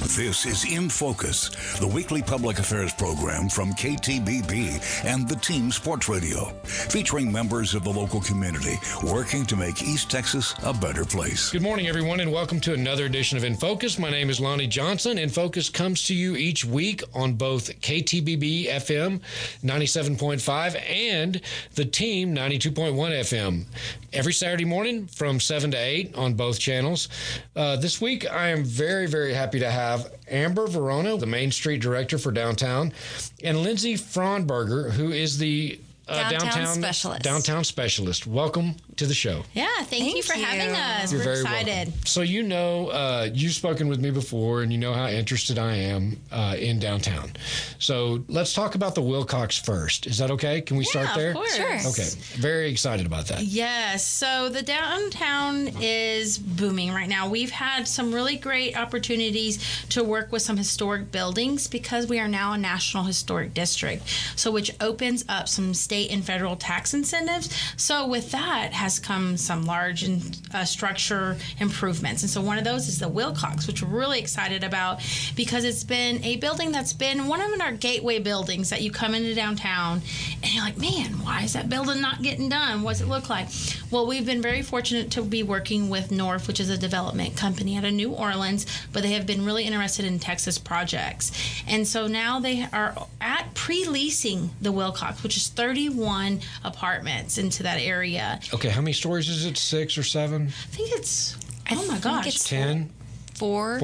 This is In Focus, the weekly public affairs program from KTBB and the Team Sports Radio, featuring members of the local community working to make East Texas a better place. Good morning, everyone, and welcome to another edition of In Focus. My name is Lonnie Johnson. In Focus comes to you each week on both KTBB FM 97.5 and the Team 92.1 FM. Every Saturday morning from 7 to 8 on both channels. This week, I am very, very happy to have Amber Verona, the Main Street Director for Downtown, and Lindsay Fraunberger, who is the Downtown Specialist. Welcome to the show. Yeah, thank you for having us. You're We're very excited. welcome. So you've spoken with me before, and you know how interested I am in downtown. So let's talk about the Wilcox first. Is that okay? Can we start there? Of course. Sure. Okay. Very excited about that. Yes. So the downtown is booming right now. We've had some really great opportunities to work with some historic buildings because we are now a National Historic District, so which opens up some state and federal tax incentives. So with that has come some large structure improvements. And so one of those is the Wilcox, which we're really excited about because it's been a building that's been one of our gateway buildings that you come into downtown and you're like, man, why is that building not getting done? What does it look like? Well, we've been very fortunate to be working with North, which is a development company out of New Orleans, but they have been really interested in Texas projects. And so now they are at pre-leasing the Wilcox, which is 31 apartments into that area. Okay, how many stories is it? 6 or 7? I think it's, I my gosh. think it's 10? 4.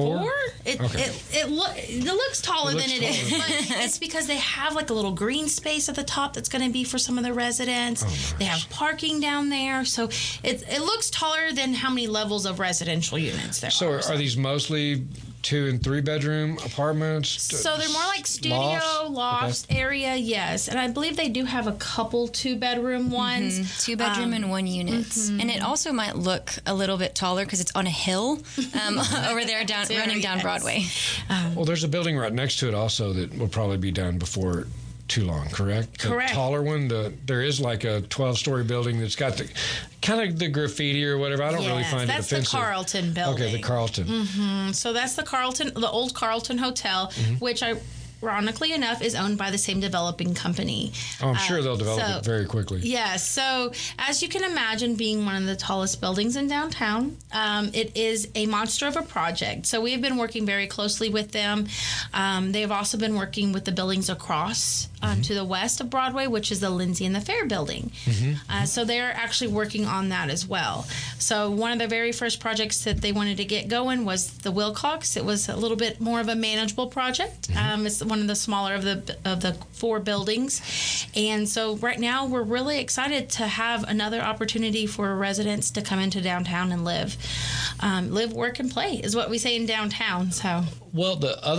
It looks taller than it is. But it's because they have like a little green space at the top that's going to be for some of the residents. nice. They have parking down there. So it looks taller than how many levels of residential units there So are. are these mostly 2 and 3 bedroom apartments? So they're more like studio, Lofts? loft area, yes. And I believe they do have a couple 2-bedroom ones. 2-bedroom and 1 unit. And it also might look a little bit taller because it's on a hill over there running down Broadway. Well, there's a building right next to it also that will probably be done before too long, correct? Correct. The taller one, there is like a 12-story building that's got the kind of the graffiti or whatever. I don't really find it offensive. That's the Carlton building. Okay, the Carlton. So that's the old Carlton Hotel, which ironically enough is owned by the same developing company. Oh, I'm sure they'll develop it very quickly. Yeah, so as you can imagine, being one of the tallest buildings in downtown, it is a monster of a project. So we have been working very closely with them. They have also been working with the buildings across to the west of Broadway, which is the Lindsay and the Fair building. So they're actually working on that as well. So one of the very first projects that they wanted to get going was the Wilcox. It was a little bit more of a manageable project. It's one of the smaller of the 4 buildings. And so right now we're really excited to have another opportunity for residents to come into downtown and live, work, and play is what we say in downtown. So Well,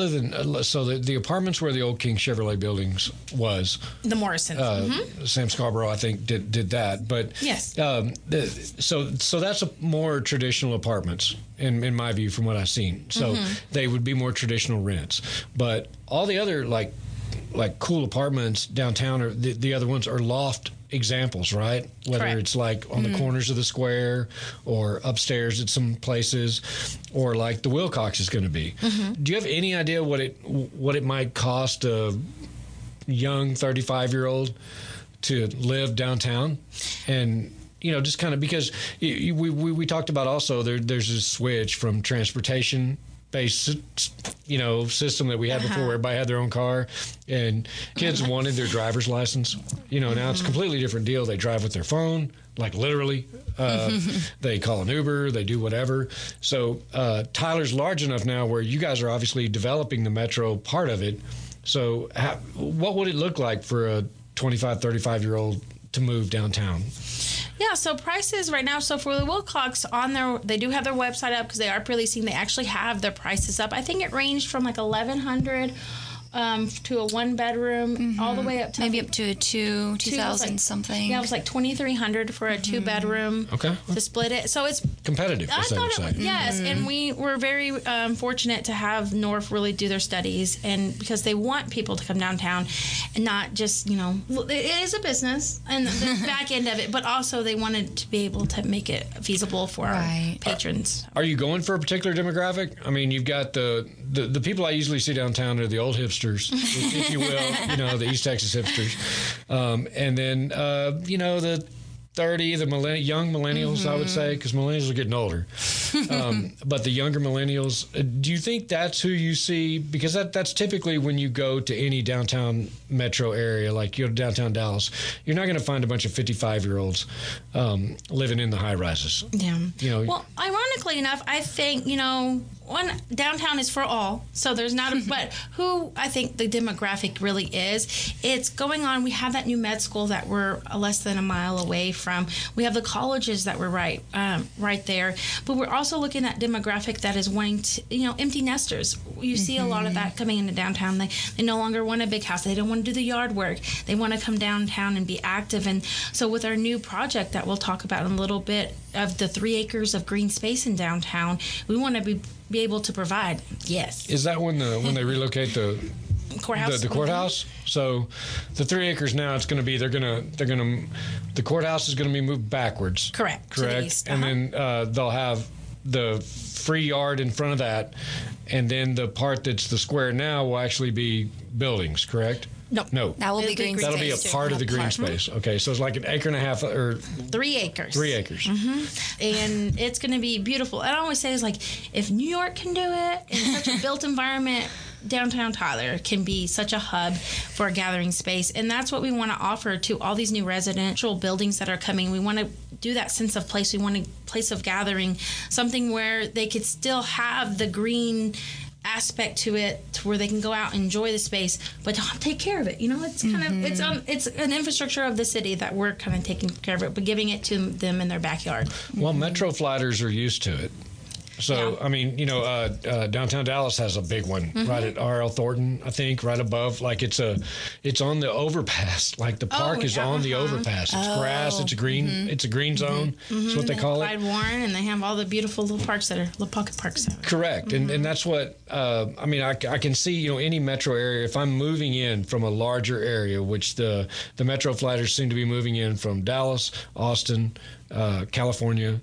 the apartments where the old King Chevrolet buildings was, the Morrisons. Sam Scarborough, I think, did that. But Yes. So that's a more traditional apartments in my view, from what I've seen. So they would be more traditional rents. But all the other like cool apartments downtown, or the other ones are loft examples, right? Whether Correct. it's like on the corners of the square or upstairs at some places, or like the Wilcox is going to be. Do you have any idea what it might cost a young 35-year-old to live downtown? And just kind of because we talked about also there's a switch from transportation based system that we had before, where everybody had their own car and kids wanted their driver's license. Now it's a completely different deal. They drive with their phone, like literally. They call an Uber, they do whatever. So Tyler's large enough now where you guys are obviously developing the metro part of it. So what would it look like for a 25, 35-year-old to move downtown? Yeah, so prices right now. So for the Wilcox, they do have their website up because they are pre-leasing. They actually have their prices up. I think it ranged from like $1,100 to a 1-bedroom, all the way up to maybe up to a 2,000 something. Yeah, it was like $2,300 for a 2-bedroom. Okay. To split it, so it's competitive. I as they would thought say. yes, and we were very fortunate to have North really do their studies, and because they want people to come downtown, and not just it is a business and the back end of it, but also they wanted to be able to make it feasible for our patrons. Are you going for a particular demographic? I mean, you've got the the people I usually see downtown are the old hipsters, if you will, the East Texas hipsters. And then, the 30, young millennials, I would say, because millennials are getting older. But the younger millennials, do you think that's who you see? Because that's typically when you go to any downtown metro area, like you go to downtown Dallas, you're not going to find a bunch of 55-year-olds living in the high rises. Yeah. Well, ironically enough, I think, downtown is for all. So there's not but who I think the demographic really is, it's going on. We have that new med school that we're less than a mile away from. We have the colleges that we're right there. But we're also looking at demographic that is wanting to, empty nesters. You see a lot of that coming into downtown. They no longer want a big house. They don't want to do the yard work. They want to come downtown and be active. And so with our new project that we'll talk about in a little bit of the 3 acres of green space in downtown, we want to be able to provide. Yes. Is that when they relocate the courthouse? The courthouse. So the 3 acres now, it's going to be the courthouse is going to be moved backwards. Correct. To the east. And then they'll have the free yard in front of that, and then the part that's the square now will actually be buildings. Correct. No. That will be green space. That'll be a part of the green space. Okay, so it's like an acre and a half or 3 acres. 3 acres. And it's going to be beautiful. I always say it's like, if New York can do it in such a built environment, downtown Tyler can be such a hub for a gathering space. And that's what we want to offer to all these new residential buildings that are coming. We want to do that sense of place. We want a place of gathering, something where they could still have the green aspect to it, to where they can go out and enjoy the space, but take care of it. It's kind of it's an infrastructure of the city that we're kind of taking care of it, but giving it to them in their backyard. Well, Metro Flighters are used to it. So, yeah. I mean, downtown Dallas has a big one right at R.L. Thornton, I think, right above. Like it's on the overpass. Like the park is on the overpass. It's grass. It's a green. It's a green zone. That's what they call it. Clyde Warren, and they have all the beautiful little parks that are little pocket parks. Correct, and that's what I can see. Any metro area. If I'm moving in from a larger area, which the Metro Flighters seem to be moving in from Dallas, Austin, California.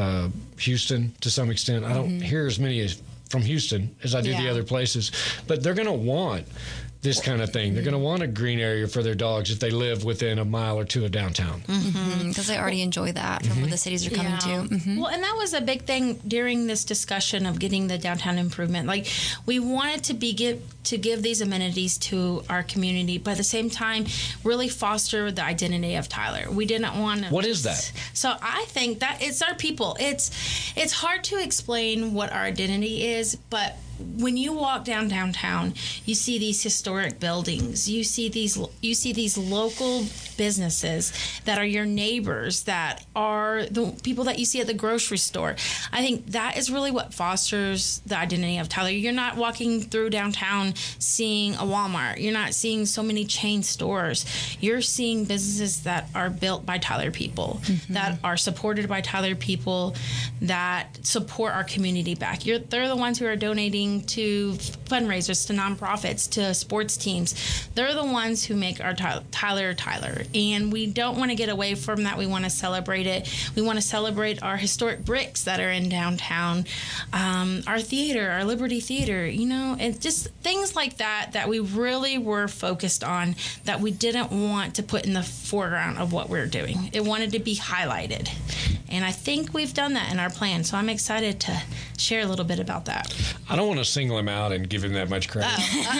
Houston to some extent. I don't hear as many from Houston as I do the other places, but they're going to want this kind of thing. They're going to want a green area for their dogs if they live within a mile or two of downtown. Because they already enjoy that from where the cities are coming to. Well, and that was a big thing during this discussion of getting the downtown improvement. Like, we wanted to give these amenities to our community, but at the same time, really foster the identity of Tyler. We didn't want to... What is that? So I think that it's our people. It's hard to explain what our identity is, but when you walk downtown, you see these historic buildings. You see these local businesses that are your neighbors, that are the people that you see at the grocery store. I think that is really what fosters the identity of Tyler. You're not walking through downtown seeing a Walmart. You're not seeing so many chain stores. You're seeing businesses that are built by Tyler people, that are supported by Tyler people, that support our community back. They're the ones who are donating to fundraisers, to nonprofits, to sports teams. They're the ones who make our Tyler. And we don't want to get away from that. We want to celebrate it. We want to celebrate our historic bricks that are in downtown, our theater, our Liberty Theater, and just things like that we really were focused on, that we didn't want to put in the foreground of what we're doing. It wanted to be highlighted. And I think we've done that in our plan. So I'm excited to share a little bit about that. I don't want to single him out and give him that much credit,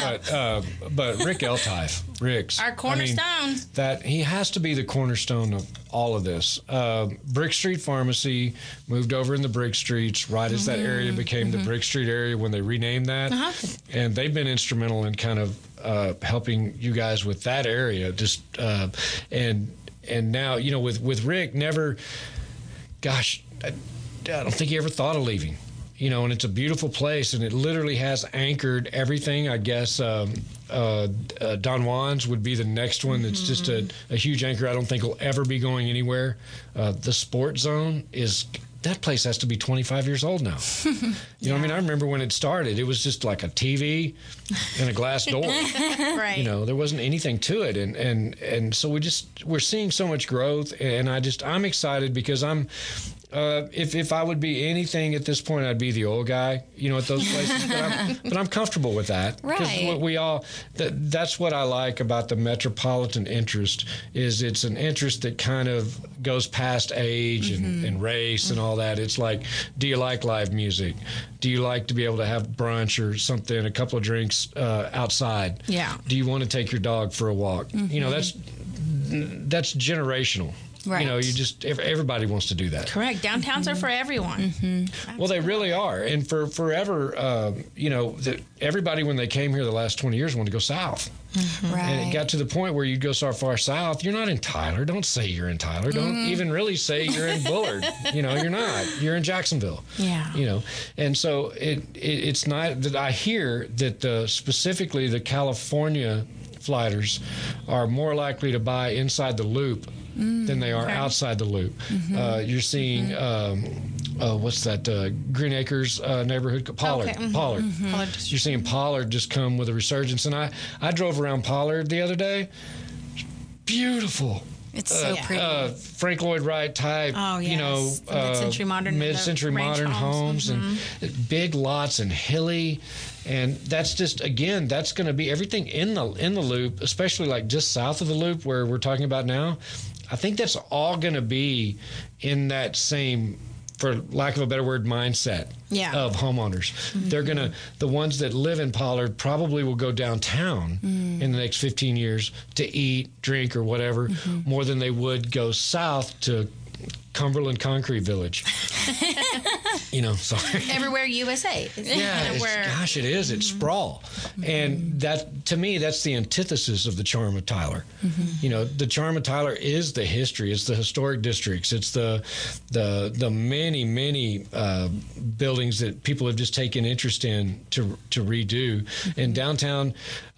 but Rick Rick's our cornerstone. That he has to be the cornerstone of all of this. Brick Street Pharmacy moved over in the Brick Streets right as that area became the Brick Street area when they renamed that, and they've been instrumental in kind of helping you guys with that area. And now with Rick, never. Gosh, I don't think he ever thought of leaving. And it's a beautiful place, and it literally has anchored everything. I guess Don Juan's would be the next one that's just a huge anchor. I don't think will ever be going anywhere. The Sports Zone that place has to be 25 years old now. I remember when it started, it was just like a TV and a glass door. Right. There wasn't anything to it. And so we're seeing so much growth, and I'm excited because I'm If I would be anything at this point, I'd be the old guy, at those places. But I'm comfortable with that. Right. Because that's what I like about the metropolitan interest is it's an interest that kind of goes past age and race and all that. It's like, do you like live music? Do you like to be able to have brunch or something, a couple of drinks outside? Yeah. Do you want to take your dog for a walk? That's generational. Right. Everybody wants to do that. Correct. Downtowns are for everyone. Well, they really are. And for forever, everybody, when they came here the last 20 years, wanted to go south. Right. And it got to the point where you'd go so far south, you're not in Tyler. Don't say you're in Tyler. Don't even really say you're in Bullard. You're not. You're in Jacksonville. Yeah. And so it's not that I hear that specifically the California flighters are more likely to buy inside the loop than they are outside the loop. You're seeing, what's that, Green Acres neighborhood? Pollard. Okay. Pollard. Pollard. You're seeing Pollard just come with a resurgence. And I drove around Pollard the other day. Beautiful. It's so pretty. Frank Lloyd Wright type, Oh, yes. mid-century modern homes and big lots and hilly. And that's just, again, that's going to be everything in the loop, especially like just south of the loop where we're talking about now. I think that's all going to be in that same, for lack of a better word, mindset of homeowners. They're going to, the ones that live in Pollard probably will go downtown in the next 15 years to eat, drink, or whatever, more than they would go south to Cumberland Concrete Village. Sorry. Everywhere USA. Gosh, it is. It's sprawl. And that, to me, that's the antithesis of the charm of Tyler. The charm of Tyler is the history. It's the historic districts. It's the many, many buildings that people have just taken interest in to redo. And downtown,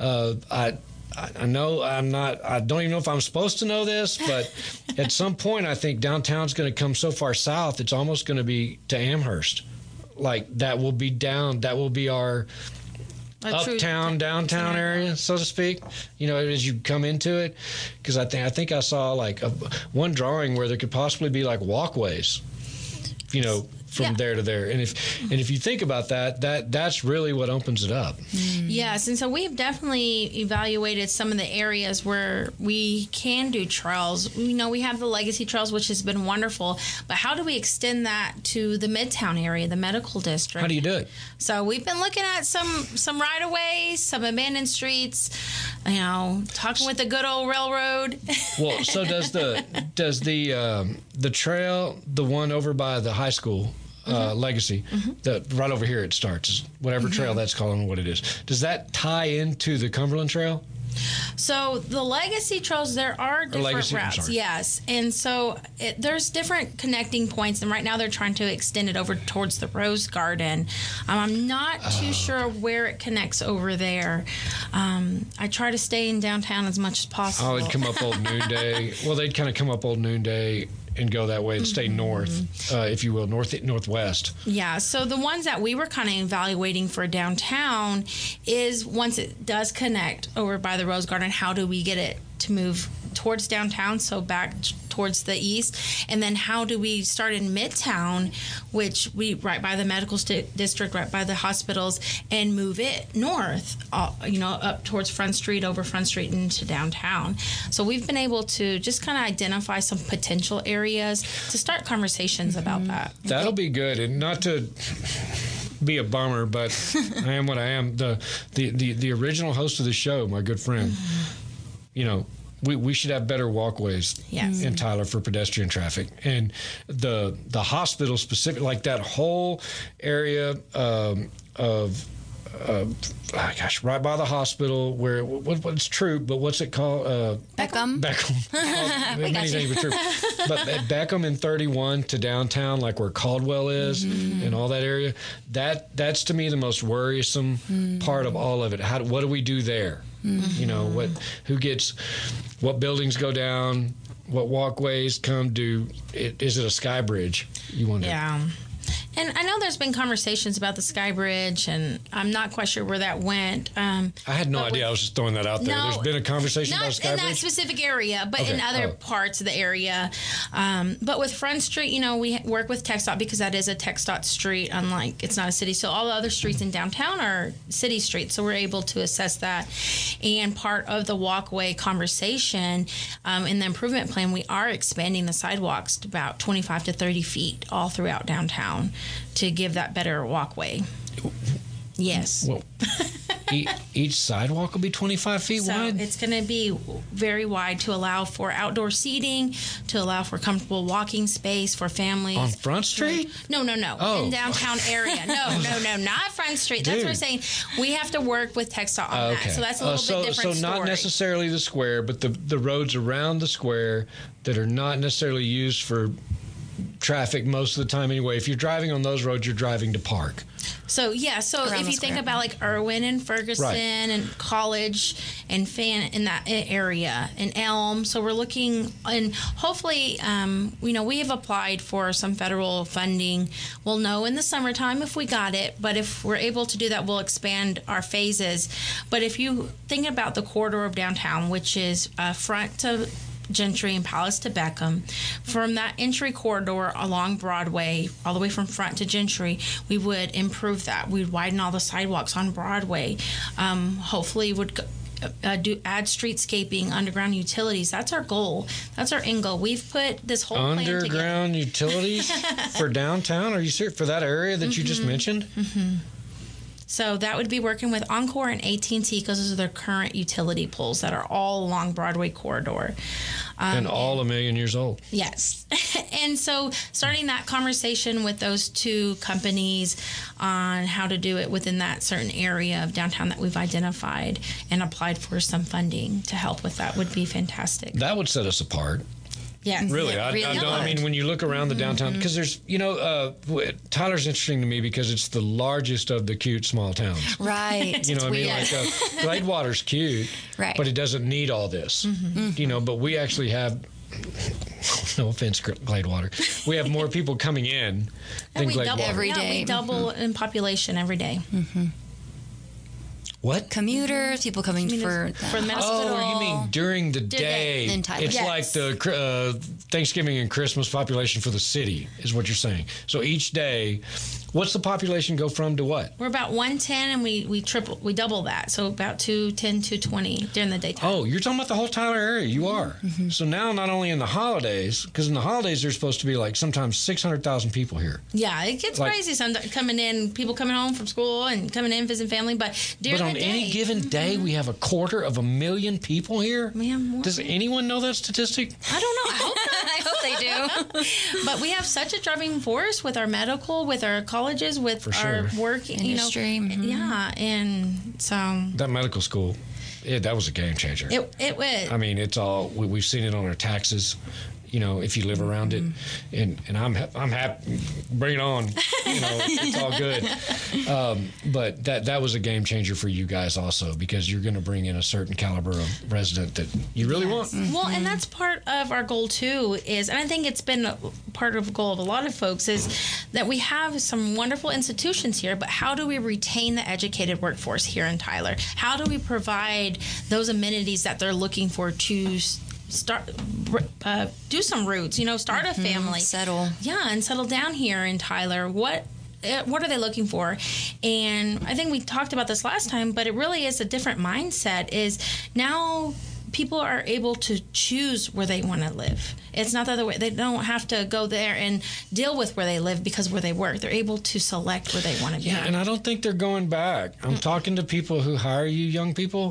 I know I don't even know if I'm supposed to know this, but at some point I think downtown's going to come so far south, it's almost going to be to Amherst. Like that will be our uptown, downtown area, so to speak, as you come into it. Because I think I saw like one drawing where there could possibly be like walkways, from there to there. And if you think about that's really what opens it up. Yes, and so we've definitely evaluated some of the areas where we can do trails. We have the Legacy Trails, which has been wonderful, but how do we extend that to the Midtown area, the medical district? How do you do it? So we've been looking at some right-of-ways, some abandoned streets, talking with the good old railroad. Well, so does the trail, the one over by the high school, Legacy, that right over here it starts, whatever trail that's called, I don't know what it is. Does that tie into the Cumberland Trail? So the Legacy Trails, there are different routes, yes, and so there's different connecting points. And right now they're trying to extend it over towards the Rose Garden. I'm not too sure where it connects over there. I try to stay in downtown as much as possible. Oh, it'd come up Old Noonday. Well, they'd kind of come up Old Noonday and go that way and stay north, if you will, northwest. Yeah, so the ones that we were kind of evaluating for downtown is once it does connect over by the Rose Garden, how do we get it to move towards downtown, so back towards the east, and then how do we start in Midtown, which we right by the medical district, right by the hospitals, and move it north, up towards Front Street, over Front Street into downtown. So we've been able to just kind of identify some potential areas to start conversations about that. That'll be good, and not to be a bummer, but I am what I am. The original host of the show, my good friend, we should have better walkways in Tyler for pedestrian traffic. And the hospital specific, like that whole area of right by the hospital where what's true, but what's it called? Beckham. Many things are true. But at Beckham and 31 to downtown, like where Caldwell is and all that area, that's to me the most worrisome part of all of it. What do we do there? What buildings go down, what walkways come do. Is it a sky bridge you want to? Yeah. And I know there's been conversations about the Sky Bridge, and I'm not quite sure where that went. I had no idea. I was just throwing that out there. No, There's been a conversation about not Sky in Bridge? that specific area, but in Okay. other parts of the area. But with Front Street, you know, we work with TxDOT because that is a TxDOT street, unlike it's not a city. So all the other streets in downtown are city streets, so we're able to assess that. And part of the walkway conversation in the improvement plan, we are expanding the sidewalks to about 25 to 30 feet all throughout downtown to give that better walkway. Yes. Well, each sidewalk will be 25 feet So wide? it's going to be very wide to allow for outdoor seating, to allow for comfortable walking space for families. On Front Street? No. Oh. In downtown area. No, not Front Street. That's what we're saying. We have to work with TxDOT on that. So that's a little bit different So not story. necessarily the square, but the roads around the square that are not necessarily used for traffic most of the time anyway. If you're driving on those roads, you're driving to park. So Around if the you think square. about like Irwin and Ferguson Right. and College and Fan in that area and Elm, so we're looking and hopefully, we have applied for some federal funding. We'll know in the summertime if we got it, but if we're able to do that, we'll expand our phases. But if you think about the corridor of downtown, which is front to Gentry and Palace to Beckham, from that entry corridor along Broadway, all the way from Front to Gentry, we would improve that. We'd widen all the sidewalks on Broadway. Hopefully, would add streetscaping, underground utilities. That's our goal. That's our end goal. We've put this whole plan together. Underground utilities for downtown? Are you serious? For that area that you just mentioned? Mm-hmm. So that would be working with Encore and AT&T because those are their current utility poles that are all along Broadway corridor. And all a million years old. Yes. And so starting that conversation with those two companies on how to do it within that certain area of downtown that we've identified and applied for some funding to help with that would be fantastic. That would set us apart. Yes. Really, Yeah, I really don't. I mean, when you look around the downtown, because there's, Tyler's interesting to me because it's the largest of the cute small towns. Right. You know what I mean? weird. Like Gladewater's cute, Right. but it doesn't need all this. But we actually have. No offense, Gladewater. We have more people coming in than we Gladewater. double Every day. we double in population every day. What? Commuters, people coming for For the medical Oh, you mean during the day? In Tyler. It's Yes. like the Thanksgiving and Christmas population for the city, is what you're saying. So each day, what's the population go from to what? We're about 110 and we double that. So about 210, 220 during the daytime. Oh, you're talking about the whole Tyler area. You are. So now, not only in the holidays, because in the holidays there's supposed to be like sometimes 600,000 people here. Yeah, it gets Like- crazy sometimes coming in, people coming home from school and coming in visiting family. But during But on the day, any given day, we have 250,000 people here. we have more. Does anyone know that statistic? I don't know. I hope not. I hope they do. But we have such a driving force with our medical, with our colleges, with For our sure. work Industry, mhm. Yeah, and so That medical school, that was a game changer. it was. I mean, it's all we've seen it on our taxes. If you live around it, and I'm happy. Bring it on. It's all good. But that was a game changer for you guys also, because you're going to bring in a certain caliber of resident that you really want. Well, and that's part of our goal too. And I think it's been a part of the goal of a lot of folks is that we have some wonderful institutions here, but how do we retain the educated workforce here in Tyler? How do we provide those amenities that they're looking for to start do some roots, start a family, Settle. and settle down here in Tyler? What are they looking for? And I think we talked about this last time, but it really is a different mindset. Is now people are able to choose where they want to live. It's not the other way. They don't have to go there and deal with where they live because where they work. They're able to select where they want to be. Yeah, and I don't think they're going back. I'm talking to people who hire you young people,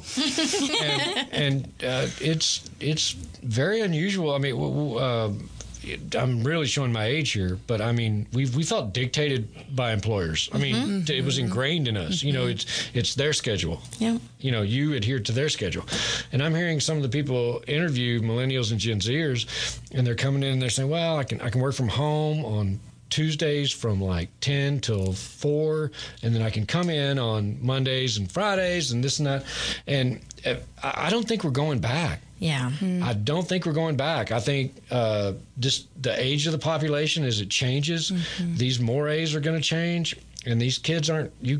and it's very unusual. I mean, I'm really showing my age here, but I mean, we felt dictated by employers. I mean, it was ingrained in us. It's their schedule. Yeah. You adhere to their schedule. And I'm hearing some of the people interview millennials and Gen Zers, and they're coming in and they're saying, well, I can work from home on Tuesdays from like 10 till 4, and then I can come in on Mondays and Fridays and this and that. And I don't think we're going back. Yeah. I don't think we're going back. I think just the age of the population, as it changes, these mores are going to change. And these kids aren't in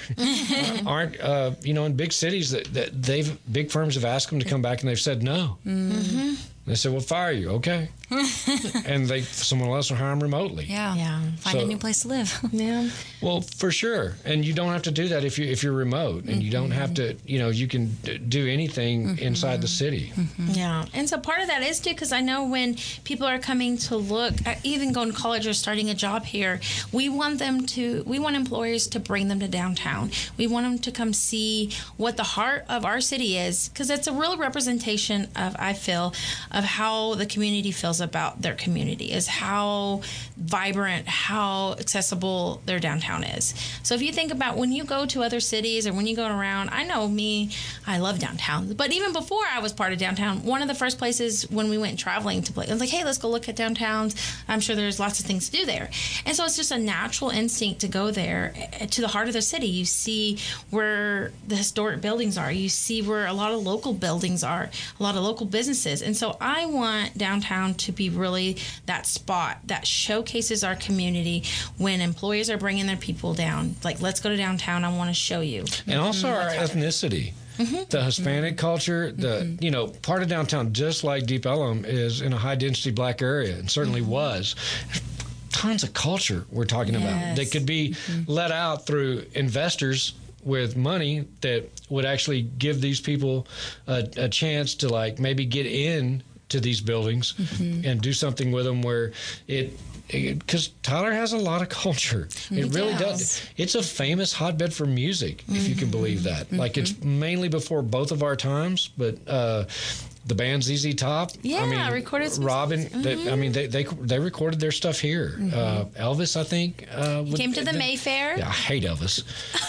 big cities that big firms have asked them to come back and they've said no. Mm-hmm. They said, we'll fire you. Okay. And someone else will hire them remotely. Yeah. Find a new place to live. Yeah. Well, for sure. And you don't have to do that if you're remote, and you don't have to, you can do anything inside the city. Yeah. And so part of that is too, because I know when people are coming to look at even going to college or starting a job here, we want employers to bring them to downtown. We want them to come see what the heart of our city is, because it's a real representation of, I feel, of how the community feels about their community, is how vibrant, how accessible their downtown is. So if you think about when you go to other cities or when you go around, I know I love downtown. But even before I was part of downtown, one of the first places when we went traveling to play, I was like, hey, let's go look at downtowns. I'm sure there's lots of things to do there. And so it's just a natural instinct to go there to the heart of the city. You see where the historic buildings are. You see where a lot of local buildings are, a lot of local businesses. And so I want downtown to be really that spot that showcases our community when employers are bringing their people down. Like, let's go to downtown. I want to show you. And also our ethnicity. The Hispanic culture, part of downtown, just like Deep Ellum, is in a high-density black area, and certainly was. Tons of culture we're talking about that could be let out through investors with money that would actually give these people a chance to, like, maybe get in to these buildings and do something with them where because Tyler has a lot of culture. It really does. It's a famous hotbed for music, if you can believe that. Like, it's mainly before both of our times, but the band ZZ Top. Yeah, recorded some Robin. They recorded their stuff here. Elvis, I think, came to the Mayfair. Yeah, I hate Elvis.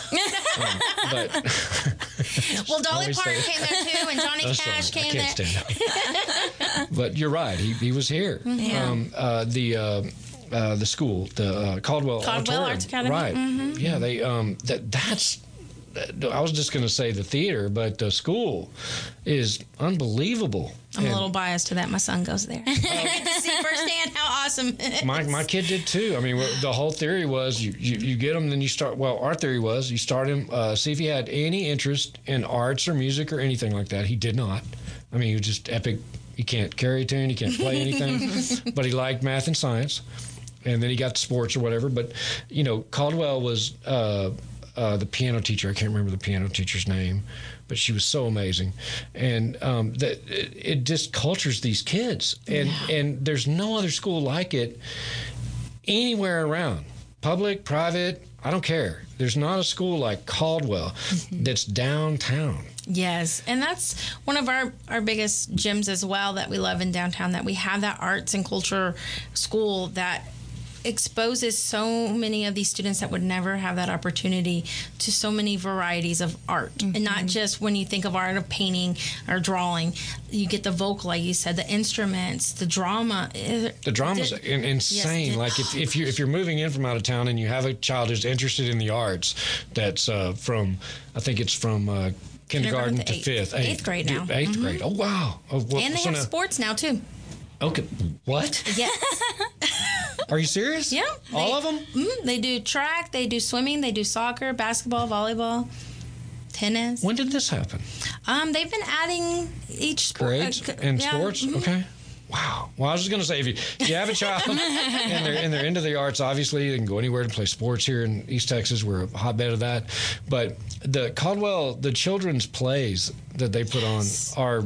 Well, Dolly Parton came there too, and Johnny Cash came there. I can't stand him. But you're right. He was here. The school, the Caldwell Arts Academy. Right. Yeah, they that's. I was just going to say the theater, but the school is unbelievable. I'm a little biased to that. My son goes there. I get to see firsthand how awesome it is. My kid did too. I mean, the whole theory was you get him, then you start. Well, our theory was you start him, see if he had any interest in arts or music or anything like that. He did not. I mean, he was just epic. He can't carry a tune. He can't play anything. But he liked math and science. And then he got to sports or whatever. But, Caldwell was the piano teacher. I can't remember the piano teacher's name, but she was so amazing. And it just cultures these kids. And there's no other school like it anywhere around. Public, private, I don't care. There's not a school like Caldwell that's downtown. Yes, and that's one of our biggest gems as well that we love in downtown, that we have that arts and culture school that exposes so many of these students that would never have that opportunity to so many varieties of art. And not just when you think of art of painting or drawing, you get the vocal, like you said, the instruments, the drama. The drama's insane. Like if you're moving in from out of town and you have a child who's interested in the arts, that's from kindergarten to eighth grade now. Eighth grade. Oh, wow. Oh, well, and they have sports now, too. Okay. What? Yes. Are you serious? Yeah. All of them? They do track, they do swimming, they do soccer, basketball, volleyball, tennis. When did this happen? They've been adding each sport. Grades and sports? Okay. Wow. Well, I was just going to say, if you have a child and they're into the arts, obviously they can go anywhere to play sports here in East Texas. We're a hotbed of that. But the Caldwell, the children's plays that they put on are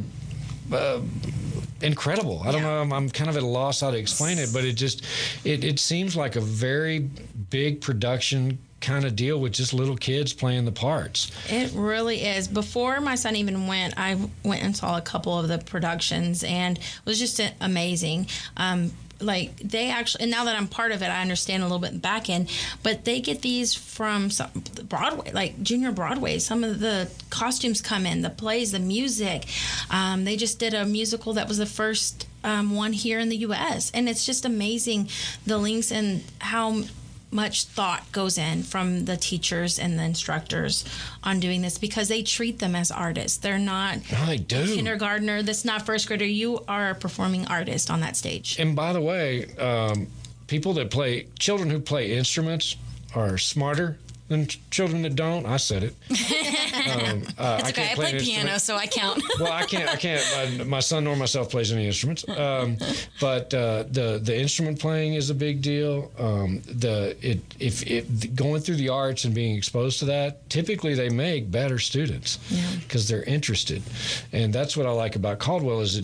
incredible. I don't know. I'm kind of at a loss how to explain it, but it seems like a very big production kind of deal with just little kids playing the parts. It really is. Before my son even went, I went and saw a couple of the productions, and it was just amazing. Like, they actually, and now that I'm part of it, I understand a little bit back end, but they get these from Broadway, like Junior Broadway. Some of the costumes come in, the plays, the music. They just did a musical that was the first one here in the U.S. And it's just amazing the links and how much thought goes in from the teachers and the instructors on doing this, because they treat them as artists. They're not I do. kindergartner. That's not first grader. You are a performing artist on that stage. And by the way, children who play instruments are smarter than children that don't. I said it. It's okay. I play piano, so I count. Well, I can't. My son nor myself plays any instruments. But the instrument playing is a big deal. If going through the arts and being exposed to that, typically they make better students because they're interested. And that's what I like about Caldwell is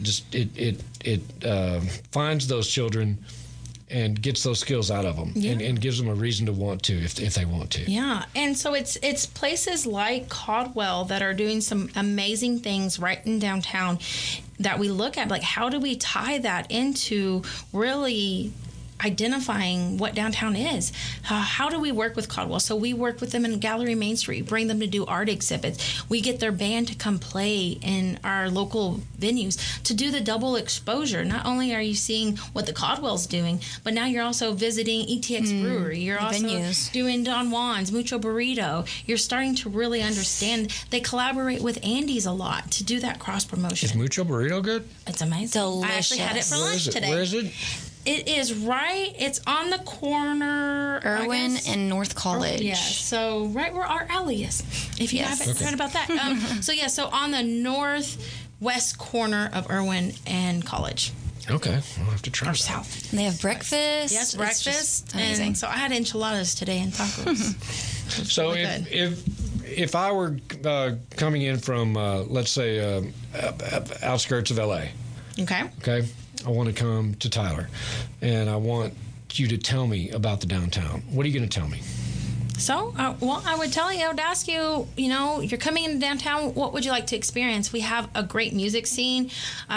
it finds those children and gets those skills out of them and gives them a reason to want to if they want to. Yeah, and so it's places like Caldwell that are doing some amazing things right in downtown that we look at, like how do we tie that into really identifying what downtown is. How do we work with Caldwell? So we work with them in Gallery Main Street, bring them to do art exhibits. We get their band to come play in our local venues to do the double exposure. Not only are you seeing what the Caldwell's doing, but now you're also visiting ETX Brewery. You're also doing Don Juan's, Mucho Burrito. You're starting to really understand. They collaborate with Andy's a lot to do that cross promotion. Is Mucho Burrito good? It's amazing. Delicious. I actually had it for lunch today. Where is it? It is it's on the corner. Irwin and North College. Yeah, so right where our alley is, if you haven't heard about that. So on the northwest corner of Irwin and College. Okay, I'll have to try that. South. And they have breakfast. Yes, breakfast. Amazing. And so I had enchiladas today and tacos. So really if I were coming in from, let's say, outskirts of LA. Okay. I want to come to Tyler, and I want you to tell me about the downtown. What are you going to tell me? So, I would ask you, you're coming into downtown, what would you like to experience? We have a great music scene.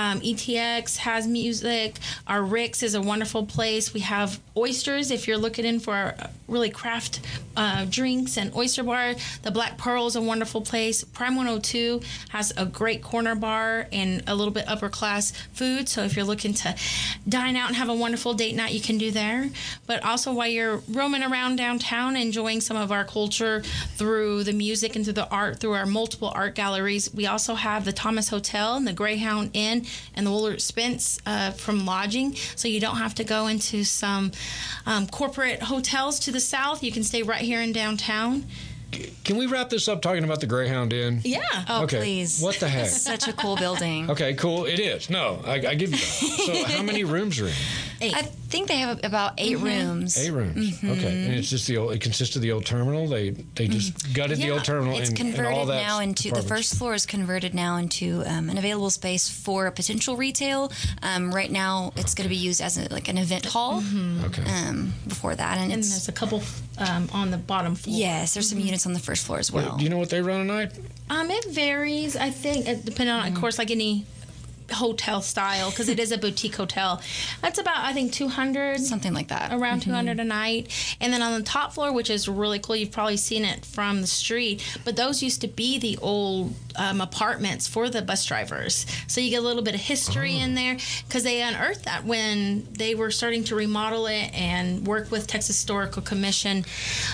ETX has music. Our Rick's is a wonderful place. We have oysters if you're looking in for really craft drinks and oyster bar. The Black Pearl is a wonderful place. Prime 102 has a great corner bar and a little bit upper class food. So if you're looking to dine out and have a wonderful date night, you can do there. But also while you're roaming around downtown, enjoying some of our culture through the music and through the art, through our multiple art galleries. We also have the Thomas Hotel and the Greyhound Inn and the Willard Spence from lodging. So you don't have to go into some corporate hotels to the south. You can stay right here in downtown. Can we wrap this up talking about the Greyhound Inn? Yeah. Oh, okay. Please. What the heck? Such a cool building. Okay, cool. It is. No, I give you that. So how many rooms are in? 8. I think they have about 8 rooms. 8 rooms. Okay. And it's just it consists of the old terminal. They just gutted the old terminal It's converted and all that now into the first floor is converted now into an available space for potential retail. Right now it's going to be used as an event hall. Okay. Before that, and there's a couple on the bottom floor. Yes, there's some units on the first floor as well. Do you know what they run a night? It varies. I think depending on, of course, like any hotel style, because it is a boutique hotel. That's about, I think, 200, something like that, around 200 a night. And then on the top floor, which is really cool, you've probably seen it from the street, but those used to be the old apartments for the bus drivers. So you get a little bit of history in there, because they unearthed that when they were starting to remodel it and work with Texas Historical Commission.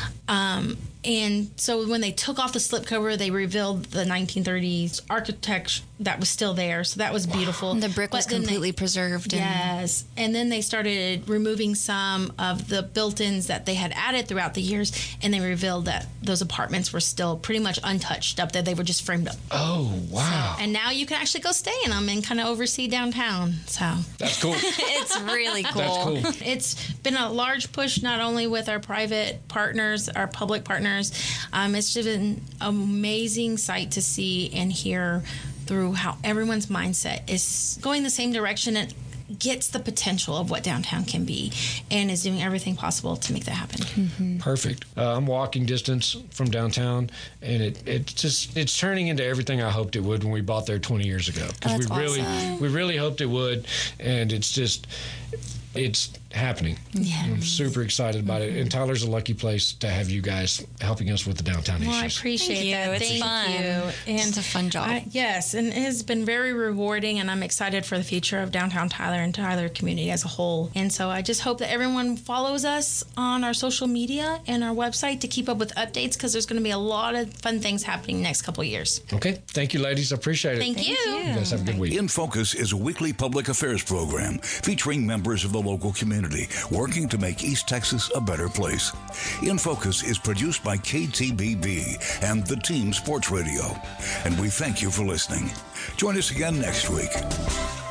And so when they took off the slipcover, they revealed the 1930s architecture that was still there. So that was beautiful. And the brick was completely preserved. Yes. And then they started removing some of the built-ins that they had added throughout the years. And they revealed that those apartments were still pretty much untouched up there. They were just framed up. Oh, wow. And now you can actually go stay in them and kind of oversee downtown. So that's cool. It's really cool. That's cool. It's been a large push, not only with our private partners, our public partners. It's just an amazing sight to see and hear through how everyone's mindset is going the same direction and gets the potential of what downtown can be and is doing everything possible to make that happen. Perfect. I'm walking distance from downtown, and it's turning into everything I hoped it would when we bought there 20 years ago. Because we really hoped it would, and it's just it's happening. Yeah. I'm super excited about it. And Tyler's a lucky place to have you guys helping us with the downtown Well, I issues. appreciate Thank you. that. It's Thank fun. you. And It's a fun job. Yes, and it has been very rewarding, and I'm excited for the future of downtown Tyler and Tyler community as a whole. And so I just hope that everyone follows us on our social media and our website to keep up with updates, because there's going to be a lot of fun things happening next couple of years. Okay. Thank you, ladies. I appreciate it. Thank you. You guys have a good week. In Focus is a weekly public affairs program featuring members of the local community working to make East Texas a better place. In Focus is produced by KTBB and the Team Sports Radio. And we thank you for listening. Join us again next week.